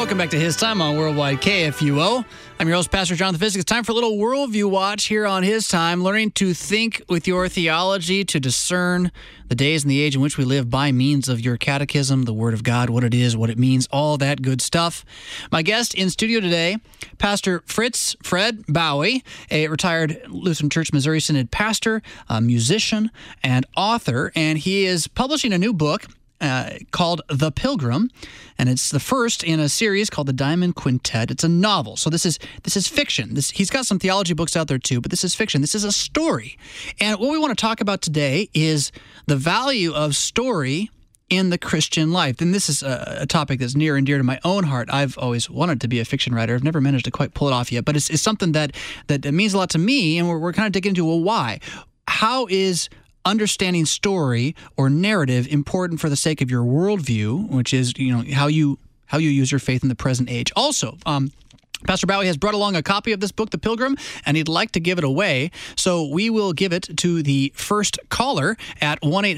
Welcome back to His Time on Worldwide KFUO. I'm your host, Pastor Jonathan Fisk. It's time for a little worldview watch here on His Time, learning to think with your theology, to discern the days and the age in which we live by means of your catechism, the Word of God, what it is, what it means, all that good stuff. My guest in studio today, Pastor Fred Bowie, a retired Lutheran Church Missouri Synod pastor, a musician, and author, and he is publishing a new book called The Pilgrim, and it's the first in a series called The Diamond Quintet. It's a novel, so this is fiction. He's got some theology books out there too, but this is fiction. This is a story. And what we want to talk about today is the value of story in the Christian life. And this is a topic that's near and dear to my own heart. I've always wanted to be a fiction writer. I've never managed to quite pull it off yet, but it's something that means a lot to me, and we're kind of digging into, well, why? How is understanding story or narrative important for the sake of your worldview, which is, how you use your faith in the present age. Also, Pastor Bowie has brought along a copy of this book, The Pilgrim, and he'd like to give it away. So we will give it to the first caller at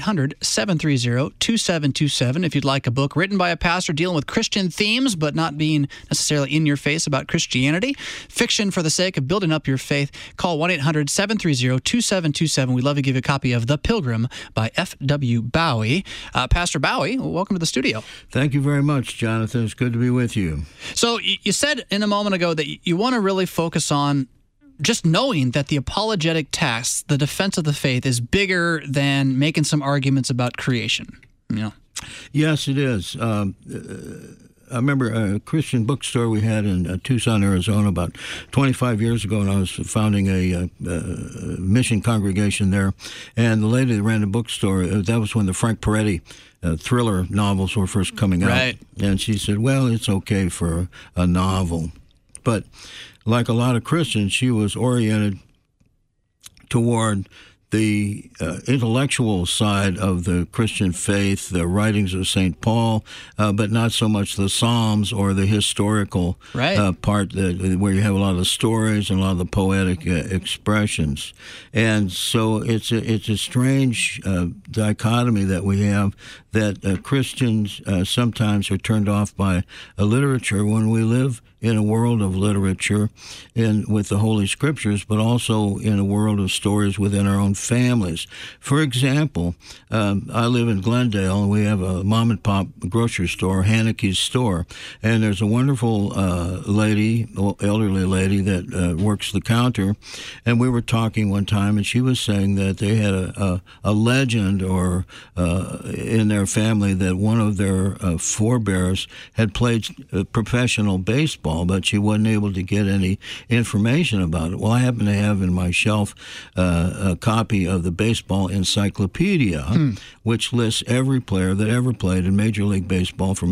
1-800-730-2727 if you'd like a book written by a pastor dealing with Christian themes, but not being necessarily in your face about Christianity. Fiction for the sake of building up your faith. Call 1-800-730-2727. We'd love to give you a copy of The Pilgrim by F.W. Bowie. Pastor Bowie, welcome to the studio. Thank you very much, Jonathan. It's good to be with you. So you said in a moment ago that you want to really focus on just knowing that the apologetic text, the defense of the faith, is bigger than making some arguments about creation. Yes, it is. I remember a Christian bookstore we had in Tucson, Arizona, about 25 years ago, and I was founding a mission congregation there. And the lady that ran the bookstore, that was when the Frank Peretti thriller novels were first coming out. Right. And she said, well, it's okay for a novel. But like a lot of Christians, she was oriented toward the intellectual side of the Christian faith, the writings of St. Paul, but not so much the Psalms or the historical part where you have a lot of the stories and a lot of the poetic expressions. And so it's a strange dichotomy that we have, that Christians sometimes are turned off by literature when we live in a world of literature and with the Holy Scriptures, but also in a world of stories within our own families. For example, I live in Glendale, and we have a mom-and-pop grocery store, Haneke's Store, and there's a wonderful lady, elderly lady, that works the counter, and we were talking one time, and she was saying that they had a legend or in their family that one of their forebears had played professional baseball, but she wasn't able to get any information about it. Well, I happen to have in my shelf a copy of the Baseball Encyclopedia, which lists every player that ever played in Major League Baseball from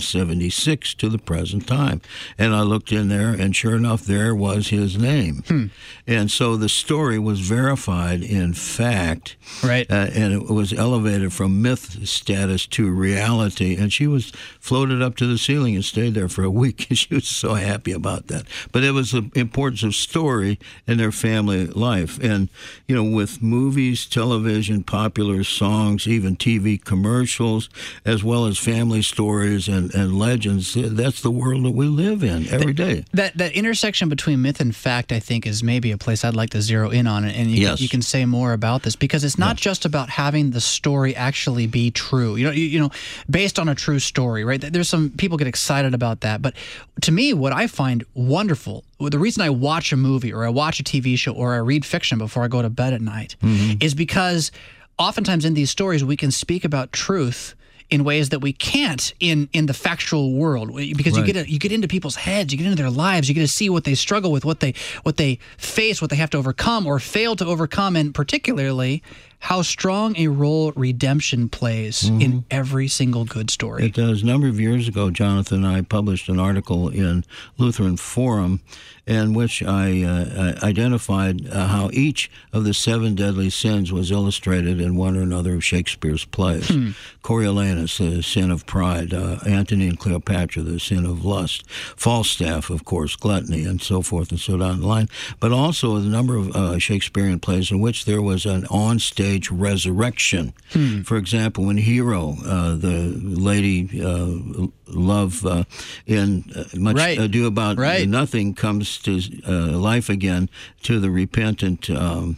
1876 to the present time. And I looked in there, and sure enough, there was his name. And so the story was verified in fact, right? And it was elevated from myth status to reality. And she was floated up to the ceiling and stayed there for a week. She was so happy about that. But it was the importance of story in their family life. And, with movies, television, popular songs, even TV commercials, as well as family stories and legends, that's the world that we live in every day. That intersection between myth and fact, I think, is maybe a place I'd like to zero in on. And you can say more about this, because it's not just about having the story actually be true, based on a true story, right? There's some people get excited about that. But to me, what I find wonderful, the reason I watch a movie or I watch a TV show or I read fiction before I go to bed at night is because oftentimes in these stories we can speak about truth in ways that we can't in the factual world, because you get into people's heads, you get into their lives, you get to see what they struggle with, what they face, what they have to overcome or fail to overcome, and particularly how strong a role redemption plays in every single good story. It does. A number of years ago, Jonathan and I published an article in Lutheran Forum in which I identified how each of the 7 deadly sins was illustrated in one or another of Shakespeare's plays. Coriolanus, the sin of pride, Antony and Cleopatra, the sin of lust, Falstaff, of course, gluttony, and so forth and so down the line, but also a number of Shakespearean plays in which there was an on-stage age resurrection. For example, when Hero, the lady love in Much Ado About Nothing, comes to life again to the repentant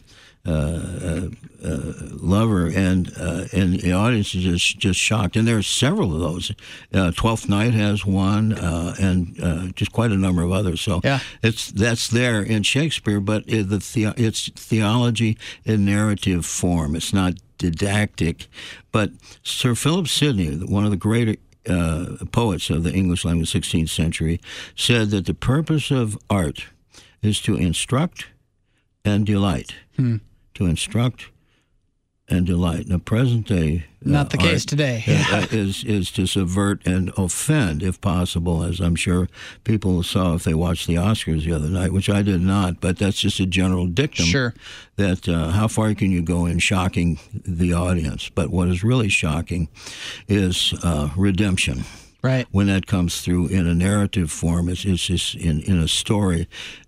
lover, and the audience is just shocked. And there are several of those. Twelfth Night has one, and just quite a number of others. So that's there in Shakespeare, but it's theology in narrative form. It's not didactic. But Sir Philip Sidney, one of the great poets of the English language, 16th century, said that the purpose of art is to instruct and delight. To instruct and delight. Now, present day not the case today. is to subvert and offend, if possible, as I'm sure people saw if they watched the Oscars the other night, which I did not. But that's just a general dictum. Sure. That how far can you go in shocking the audience? But what is really shocking is redemption. Right. When that comes through in a narrative form, it's just in a story.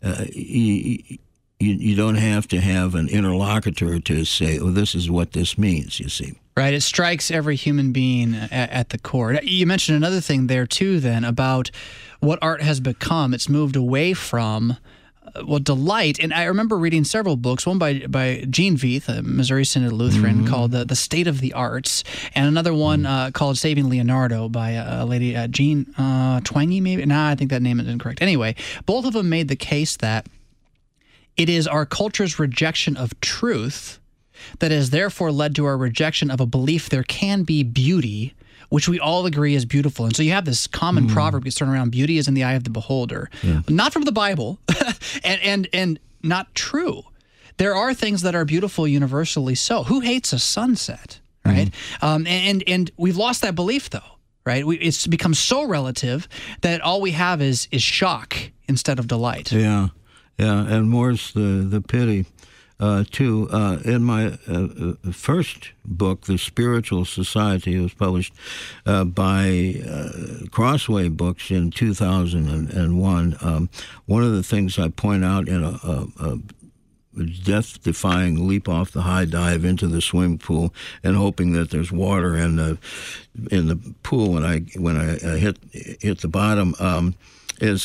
You don't have to have an interlocutor to say, oh, this is what this means, you see. Right. It strikes every human being at the core. You mentioned another thing there, too, then, about what art has become. It's moved away from, delight. And I remember reading several books, one by Gene Veith, a Missouri Synod Lutheran, called The State of the Arts, and another one called Saving Leonardo by a lady, Jean Twenge, maybe? No, I think that name is incorrect. Anyway, both of them made the case that it is our culture's rejection of truth that has therefore led to our rejection of a belief there can be beauty, which we all agree is beautiful. And so you have this common proverb gets thrown around, beauty is in the eye of the beholder. Not from the Bible and not true. There are things that are beautiful universally so. Who hates a sunset, right? And we've lost that belief, though, right? It's become so relative that all we have is shock instead of delight. Yeah. Yeah, and more's the pity, too. In my first book, The Spiritual Society, it was published by Crossway Books in 2001. One of the things I point out in a death-defying leap off the high dive into the swimming pool and hoping that there's water in the pool when I hit the bottom is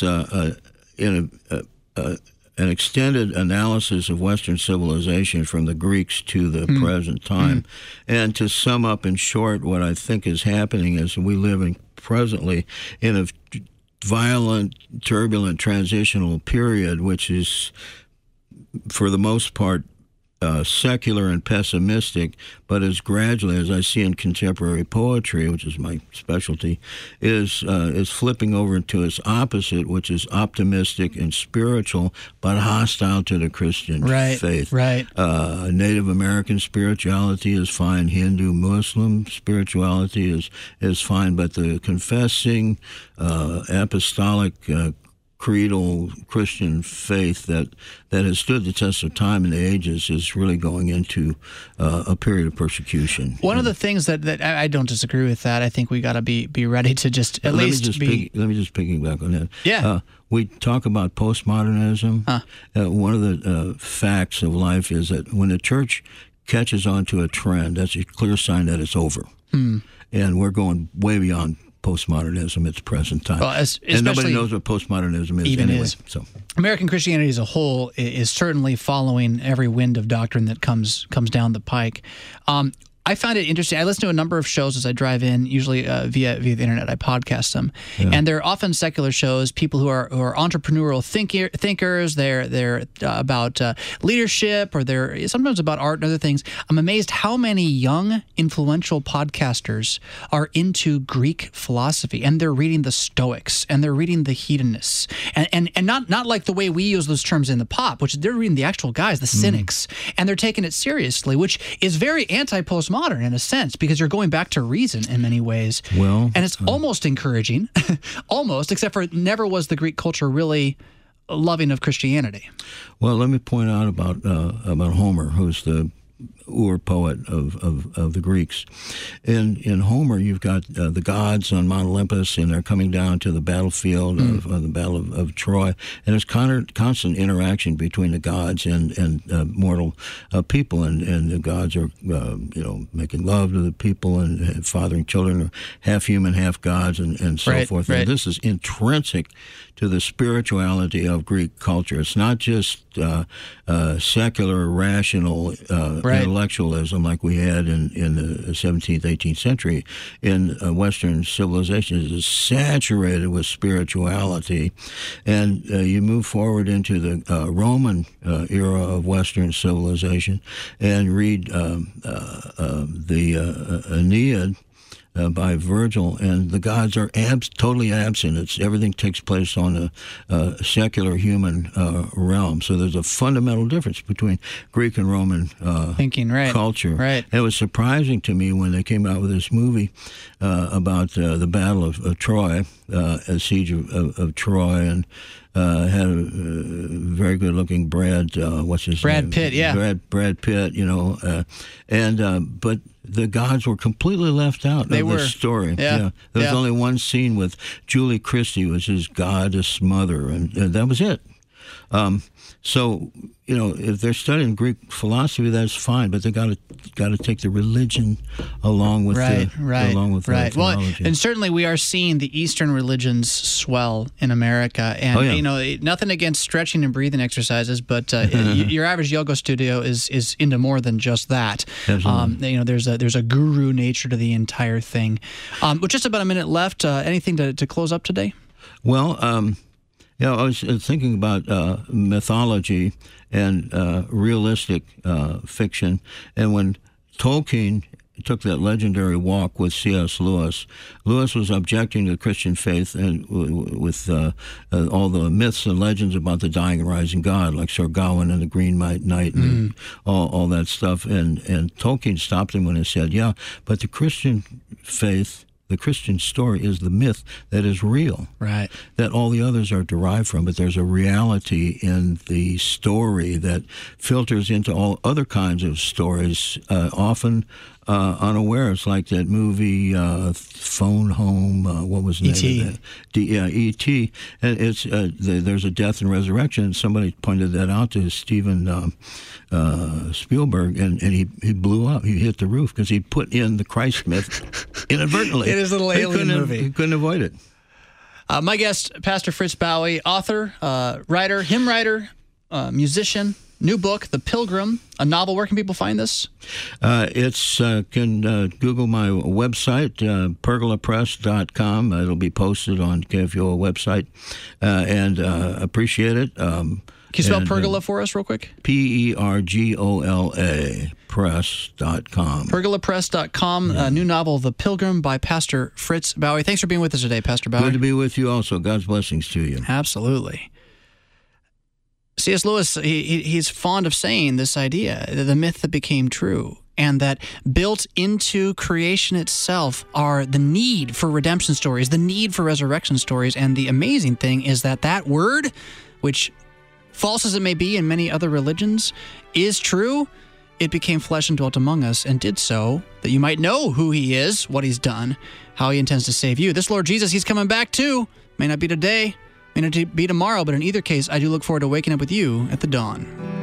an extended analysis of Western civilization from the Greeks to the present time. And to sum up in short, what I think is happening is we live presently in a violent, turbulent, transitional period, which is, for the most part, secular and pessimistic, but is gradually, as I see in contemporary poetry, which is my specialty, is flipping over into its opposite, which is optimistic and spiritual, but hostile to the Christian faith. Right. Native American spirituality is fine. Hindu, Muslim spirituality is fine, but the confessing, apostolic, creedal Christian faith that has stood the test of time in the ages is really going into a period of persecution. One of the things that I don't disagree with that. I think we got to be ready to just at least be. Let me just piggyback on that. Yeah. We talk about postmodernism. One of the facts of life is that when the church catches on to a trend, that's a clear sign that it's over. And we're going way beyond postmodernism at the present time. Well, and nobody knows what postmodernism is anyway. So American Christianity as a whole is certainly following every wind of doctrine that comes down the pike. I find it interesting. I listen to a number of shows as I drive in, usually via the internet. I podcast them, and they're often secular shows. People who are entrepreneurial thinkers. They're about leadership, or they're sometimes about art and other things. I'm amazed how many young, influential podcasters are into Greek philosophy, and they're reading the Stoics, and they're reading the hedonists, and not like the way we use those terms in the pop, which they're reading the actual guys, the cynics, and they're taking it seriously, which is very anti-postmodern in a sense, because you're going back to reason in many ways. Well, and it's almost encouraging, almost, except for never was the Greek culture really loving of Christianity. Well, let me point out about Homer, who's the ur-poet of the Greeks. In Homer, you've got the gods on Mount Olympus, and they're coming down to the battlefield of the Battle of Troy, and there's constant interaction between the gods and mortal people, and the gods are making love to the people and fathering children, half human, half gods, and so forth. Right. And this is intrinsic to the spirituality of Greek culture. It's not just secular, rational intellectualism like we had in the 17th, 18th century. In Western civilization, it is saturated with spirituality. And you move forward into the Roman era of Western civilization and read the Aeneid, by Virgil, and the gods are totally absent. Everything takes place on a secular human realm. So there's a fundamental difference between Greek and Roman thinking, culture. Right. It was surprising to me when they came out with this movie about the Battle of Troy, a siege of Troy, and had a very good-looking Brad Pitt, yeah. Brad Pitt, but the gods were completely left out of this story. Yeah. There was only one scene with Julie Christie, was his goddess mother, and that was it. So, if they're studying Greek philosophy, that's fine, but they got to take the religion along with the philology. Well, and certainly we are seeing the Eastern religions swell in America, and nothing against stretching and breathing exercises, but your average yoga studio is into more than just that. Absolutely. There's a guru nature to the entire thing. With just about a minute left, anything to close up today? Well, I was thinking about mythology and realistic fiction, and when Tolkien took that legendary walk with C.S. Lewis was objecting to the Christian faith and with all the myths and legends about the dying and rising God, like Sir Gawain and the Green Knight and all that stuff. And Tolkien stopped him when he said, yeah, but the Christian faith, the Christian story is the myth that is real, right? That all the others are derived from, but there's a reality in the story that filters into all other kinds of stories, often unawares, like that movie Phone Home. What was the name of that? E.T. And it's there's a death and resurrection. And somebody pointed that out to Steven Spielberg, and he blew up. He hit the roof because he put in the Christ myth inadvertently. It is a little alien movie. He couldn't avoid it. My guest, Pastor Fritz Bowie, author, writer, hymn writer, musician. New book, The Pilgrim, a novel. Where can people find this? Can Google my website, pergolapress.com. It'll be posted on KFUO website, and appreciate it. Can you spell pergola for us real quick? Pergola, press.com. Pergolapress.com, new novel, The Pilgrim, by Pastor Fritz Bowie. Thanks for being with us today, Pastor Bowie. Good to be with you also. God's blessings to you. Absolutely. C.S. Lewis, he's fond of saying this idea, the myth that became true, and that built into creation itself are the need for redemption stories, the need for resurrection stories. And the amazing thing is that word, which false as it may be in many other religions, is true. It became flesh and dwelt among us, and did so that you might know who he is, what he's done, how he intends to save you. This Lord Jesus, he's coming back too. May not be today, may not be tomorrow, but in either case, I do look forward to waking up with you at the dawn.